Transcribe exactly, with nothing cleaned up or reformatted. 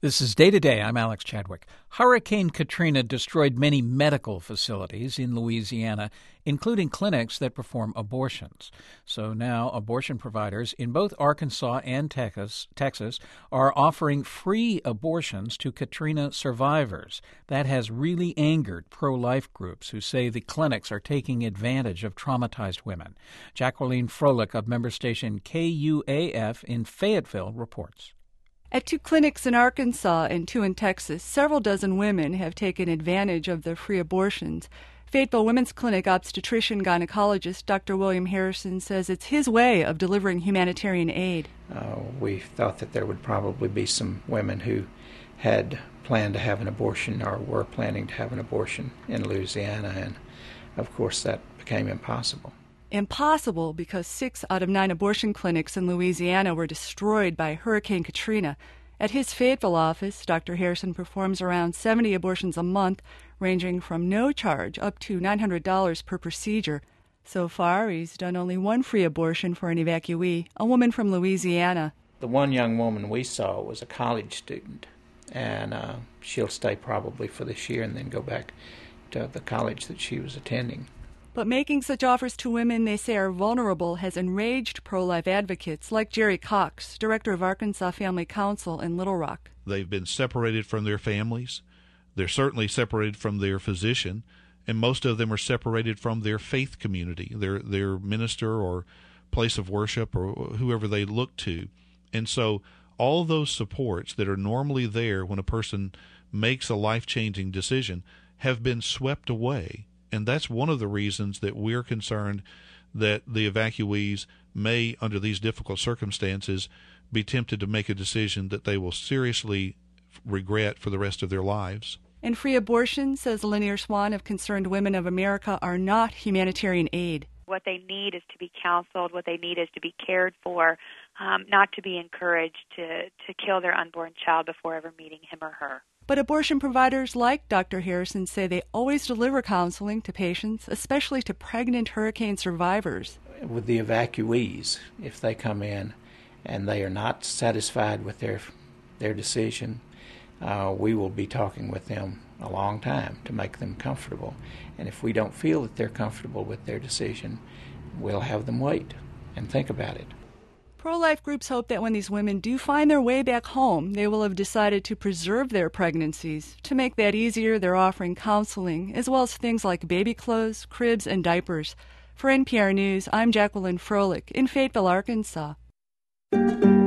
This is Day to Day. I'm Alex Chadwick. Hurricane Katrina destroyed many medical facilities in Louisiana, including clinics that perform abortions. So now abortion providers in both Arkansas and Texas, Texas are offering free abortions to Katrina survivors. That has really angered pro-life groups who say the clinics are taking advantage of traumatized women. Jacqueline Froelich of member station K U A F in Fayetteville reports. At two clinics in Arkansas and two in Texas, several dozen women have taken advantage of the free abortions. Fayetteville Women's Clinic obstetrician-gynecologist Doctor William Harrison says it's his way of delivering humanitarian aid. Uh, we thought that there would probably be some women who had planned to have an abortion or were planning to have an abortion in Louisiana, and of course that became impossible. Impossible because six out of nine abortion clinics in Louisiana were destroyed by Hurricane Katrina. At his Fayetteville office, Doctor Harrison performs around seventy abortions a month, ranging from no charge up to nine hundred dollars per procedure. So far, he's done only one free abortion for an evacuee, a woman from Louisiana. The one young woman we saw was a college student, and uh, she'll stay probably for this year and then go back to the college that she was attending. But making such offers to women they say are vulnerable has enraged pro-life advocates like Jerry Cox, director of Arkansas Family Council in Little Rock. They've been separated from their families. They're certainly separated from their physician, and most of them are separated from their faith community, their their minister or place of worship or whoever they look to. And so all those supports that are normally there when a person makes a life-changing decision have been swept away. And that's one of the reasons that we're concerned that the evacuees may, under these difficult circumstances, be tempted to make a decision that they will seriously regret for the rest of their lives. And free abortion, says Lanier Swan of Concerned Women of America, are not humanitarian aid. What they need is to be counseled. What they need is to be cared for, um, not to be encouraged to, to kill their unborn child before ever meeting him or her. But abortion providers like Doctor Harrison say they always deliver counseling to patients, especially to pregnant hurricane survivors. With the evacuees, if they come in and they are not satisfied with their their decision, uh, we will be talking with them a long time to make them comfortable. And if we don't feel that they're comfortable with their decision, we'll have them wait and think about it. Pro-life groups hope that when these women do find their way back home, they will have decided to preserve their pregnancies. To make that easier, they're offering counseling, as well as things like baby clothes, cribs, and diapers. For N P R News, I'm Jacqueline Froelich in Fayetteville, Arkansas.